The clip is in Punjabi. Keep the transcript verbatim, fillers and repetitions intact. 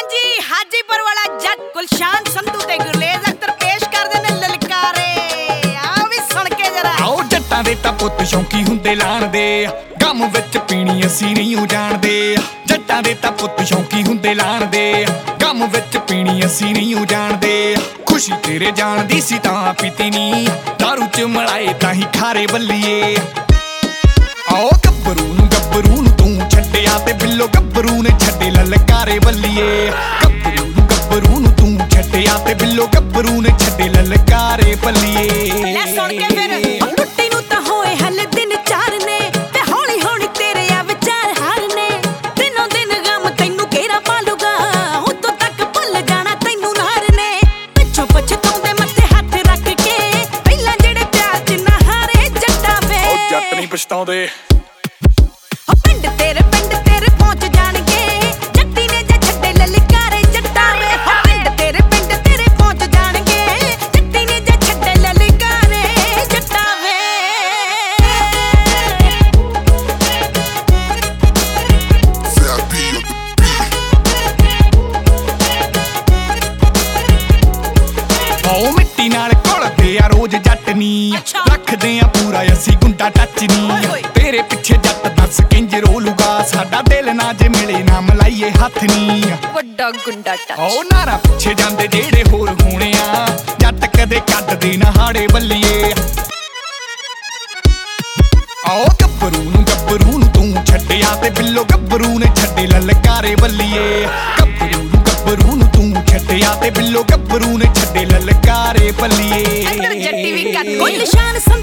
ਹਾਂਜੀ ਹਾਜੀਪੁਰ ਵਾਲਾ ਜੱਟ ਗੁਲਸ਼ਾਨ ਸੰਧੂ ਤੇ ਗੁਰਲੇਜ਼ ਅਖਤਰ ਪੇਸ਼ ਕਰਦੇ ਨੇ ਲਲਕਾਰੇ। ਆ ਵੀ ਸੁਣ ਕੇ ਜਰਾ। ਆਓ ਜੱਟਾਂ ਦੇ ਤਾਂ ਪੁੱਤ ਸ਼ੌਂਕੀ ਹੁੰਦੇ ਲਾਣ ਦੇ, ਗਮ ਵਿੱਚ ਪੀਣੀ ਅਸੀਂ ਨਹੀਂ ਉਹ ਜਾਣਦੇ। ਜੱਟਾਂ ਦੇ ਤਾਂ ਪੁੱਤ ਸ਼ੌਂਕੀ ਹੁੰਦੇ ਲਾਣ ਦੇ, ਗਮ ਵਿੱਚ ਪੀਣੀ ਅਸੀਂ ਨਹੀਂ ਉਹ ਜਾਣਦੇ। ਖੁਸ਼ੀ ਤੇਰੇ ਜਾਣ ਦੀ ਸੀ ਤਾਂ ਪੀਤੀ ਨੀ, ਦਾਰੂ ਚ ਮਲਾਏ ਤਾਂ ਹੀ ਖਾਰੇ ਬੱਲੀਏ। ਆਓ ਗੱਭਰੂ ਨੂੰ ਗੱਭਰੂ ਨੂੰ ਤੂੰ ਛੱਡਿਆ ਤੇ ਬਿੱਲੋ ਗੱਭਰੂ ਨੇ ਛੱਡੇ ਲਲਕਾਰੇ ਬੱਲੀਏ। ਗੱਭਰੂ ਨੂੰ ਗੱਭਰੂ ਨੂੰ ਤੂੰ ਛੱਡਿਆ ਤੇ ਬਿੱਲੋ ਗੱਭਰੂ ਨੇ ਛੱਡੇ ਲਲਕਾਰੇ ਬੱਲੀਏ। ਲੈ ਸੁਣ ਕੇ ਫਿਰ ਟੁੱਟੀ ਨੂੰ ਤਾਂ ਹੋਏ ਹਲੇ ਦਿਨ ਚਾਰ ਨੇ, ਤੇ ਹੌਲੀ ਹੌਲੀ ਤੇਰੇ ਆ ਵਿਚਾਰ ਹਾਰ ਨੇ। ਦਿਨੋਂ ਦਿਨ ਗਮ ਤੈਨੂੰ ਘੇਰਾ ਪਾਲੂਗਾ, ਉਦੋਂ ਤੱਕ ਭੁੱਲ ਜਾਣਾ ਤੈਨੂੰ ਨਾਰ ਨੇ। ਪਿੱਛੋਂ ਪਛਤਾਉਂਦੇ ਮੱਥੇ ਹੱਥ ਰੱਖ ਕੇ, ਪਹਿਲਾਂ ਜਿਹੜੇ ਪਿਆਰ ਚ ਨਾ ਹਾਰੇ ਜੱਟਾਂ ਵੇ। ਉਹ ਜੱਟ ਨਹੀਂ ਪਛਤਾਉਂਦੇ। ਪਿੰਡ ਤੇਰੇ ਪਿੰਡ ਤੇਰੇ ਪਹੁੰਚ ਜਾਣਗੇ, ਜੱਟੀ ਨੇ ਜੇ ਛੱਡੇ ਲਲਕਾਰੇ ਜੱਟਾਂ ਵੇ। ਪਿੰਡ ਤੇਰੇ ਪਿੰਡ ਤੇਰੇ ਪਹੁੰਚ ਜਾਣਗੇ, ਜੱਟੀ ਨੇ ਜੇ ਛੱਡੇ ਲਲਕਾਰੇ ਜੱਟਾਂ ਵੇ। ਆਓ ਮਿੱਟੀ ਨਾਲ ਘੁਲਦੇ ਆ ਰੋਜ਼ ਜੱਟ ਨੀ, ਰੱਖਦੇ ਆ ਪੂਰਾ ਅਸੀਂ ਗੁੰਡਾ ਟੱਚ ਨੀ। ਤੇਰੇ ਪਿੱਛੇ ਜੱਟ ਦੱਸ ਕਿੰਜ ਰੋਲੂਗਾ, ਸਾਡਾ ਦਿਲ ਨਾ ਜੇ ਮਿਲੇ ਨਾ ਮਲਾਈਏ ਹੱਥ ਨੀ। ਵੱਡਾ ਗੁੰਡਾ ਟੱਚ। ਆਓ ਨਾਰਾ ਪਿੱਛੇ ਜਾਂਦੇ ਜਿਹੜੇ ਹੋਰ ਹੋਣੇ ਆ, ਜੱਟ ਕਦੇ ਕੱਢਦੇ ਨਾ ਹਾੜੇ ਬੱਲੀਏ। ਆਓ ਗੱਭਰੂ ਨੂੰ ਗੱਭਰੂ ਨੂੰ ਤੂੰ ਛੱਡਿਆ ਤੇ ਬਿੱਲੋ ਗੱਭਰੂ ਨੇ ਛੱਡੇ ਲਲਕਾਰੇ ਬੱਲੀਏ। ਗੱਭਰੂ ਨੂੰ ਗੱਭਰੂ ਨੂੰ ਤੂੰ ਛੱਡਿਆ ਤੇ ਬਿੱਲੋ ਗੱਭਰੂ ਨੇ ਛੱਡੇ ਲਲਕਾਰੇ ਬੱਲੀਏ। ਜੱਟੀ ਵੀ ਕੱਟ ਗੁਲਸ਼ਾਨ